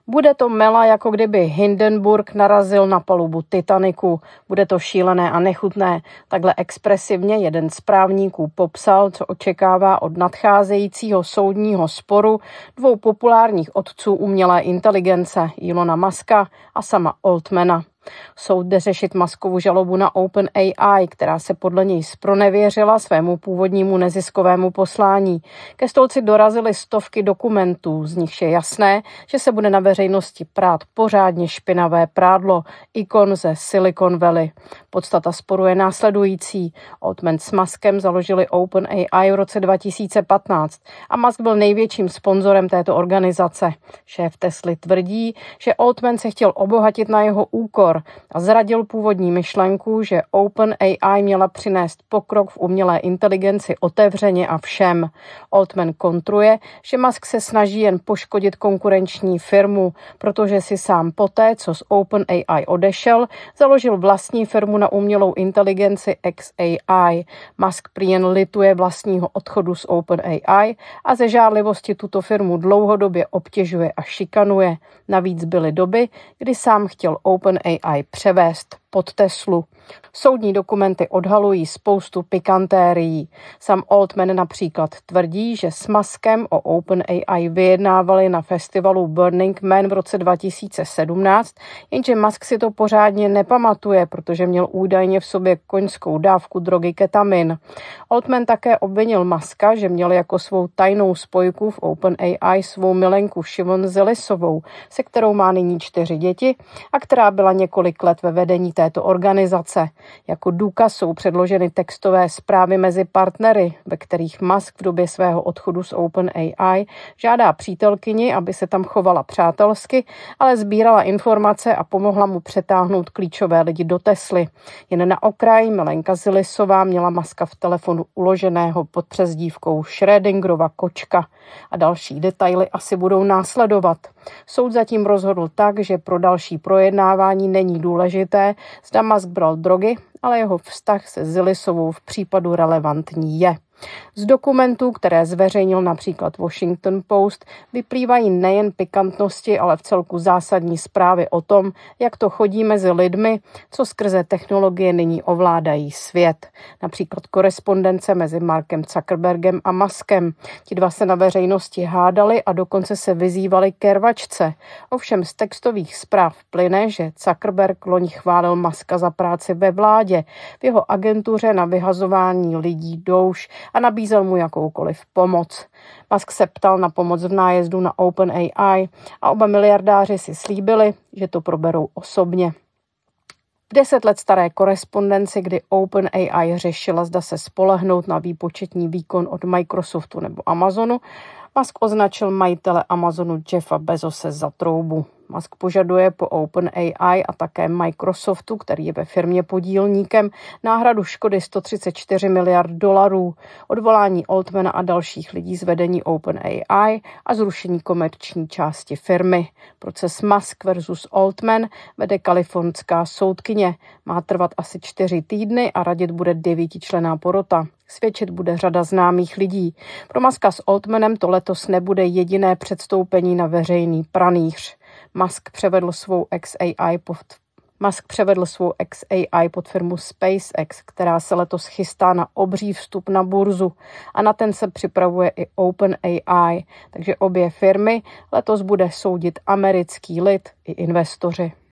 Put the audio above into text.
Bude to mela, jako kdyby Hindenburg narazil na palubu Titaniku. Bude to šílené a nechutné. Takhle expresivně jeden z právníků popsal, co očekává od nadcházejícího soudního sporu dvou populárních otců umělé inteligence, Elona Muska a Sama Altmana. Soud jde řešit Muskovu žalobu na OpenAI, která se podle něj zpronevěřila svému původnímu neziskovému poslání. Ke stolci dorazily stovky dokumentů, z nichž je jasné, že se bude na veřejnosti prát pořádně špinavé prádlo, ikon ze Silicon Valley. Podstata sporu je následující. Altman s Muskem založili OpenAI v roce 2015 a Musk byl největším sponzorem této organizace. Šéf Tesly tvrdí, že Altman se chtěl obohatit na jeho úkor a zradil původní myšlenku, že OpenAI měla přinést pokrok v umělé inteligenci otevřeně a všem. Altman kontruje, že Musk se snaží jen poškodit konkurenční firmu, protože si sám poté, co z OpenAI odešel, založil vlastní firmu na umělou inteligenci xAI. Musk prý jen lituje vlastního odchodu z OpenAI a ze žárlivosti tuto firmu dlouhodobě obtěžuje a šikanuje. Navíc byly doby, kdy sám chtěl OpenAI převést pod Teslu. Soudní dokumenty odhalují spoustu pikantérií. Sam Altman například tvrdí, že s Muskem o OpenAI vyjednávali na festivalu Burning Man v roce 2017, jenže Musk si to pořádně nepamatuje, protože měl údajně v sobě koňskou dávku drogy ketamin. Altman také obvinil Muska, že měl jako svou tajnou spojku v OpenAI svou milenku Shimon Zelisovou, se kterou má nyní 4 děti a která byla několik let ve vedení této organizace. Jako důkaz jsou předloženy textové zprávy mezi partnery, ve kterých Musk v době svého odchodu z OpenAI žádá přítelkyni, aby se tam chovala přátelsky, ale sbírala informace a pomohla mu přetáhnout klíčové lidi do Tesly. Jen na okraj Milenka Zelisová měla Muska v telefonu uloženého pod přezdívkou Schrödingerova kočka a další detaily asi budou následovat. Soud zatím rozhodl tak, že pro další projednávání není důležité, zda Musk bral drogy, ale jeho vztah se Zelisovou v případu relevantní je. Z dokumentů, které zveřejnil například Washington Post, vyplývají nejen pikantnosti, ale vcelku zásadní zprávy o tom, jak to chodí mezi lidmi, co skrze technologie nyní ovládají svět. Například korespondence mezi Markem Zuckerbergem a Muskem. Ti dva se na veřejnosti hádali a dokonce se vyzývali ke rvačce. Ovšem z textových zpráv plyne, že Zuckerberg loni chválil Muska za práci ve vládě, v jeho agentuře na vyhazování lidí douš a nabízel mu jakoukoliv pomoc. Musk se ptal na pomoc v nájezdu na OpenAI a oba miliardáři si slíbili, že to proberou osobně. V 10 let staré korespondenci, kdy OpenAI řešila, zda se spolehnout na výpočetní výkon od Microsoftu nebo Amazonu, Musk označil majitele Amazonu Jeffa Bezose za troubu. Musk požaduje po OpenAI a také Microsoftu, který je ve firmě podílníkem, náhradu škody 134 miliard dolarů, odvolání Altmana a dalších lidí z vedení OpenAI a zrušení komerční části firmy. Proces Musk versus Altman vede kalifornská soudkyně. Má trvat asi 4 týdny a radit bude 9členná porota. Svědčit bude řada známých lidí. Pro Muska s Altmanem to letos nebude jediné předstoupení na veřejný pranýř. Musk převedl svou xAI pod firmu SpaceX, která se letos chystá na obří vstup na burzu a na ten se připravuje i OpenAI, takže obě firmy letos bude soudit americký lid i investoři.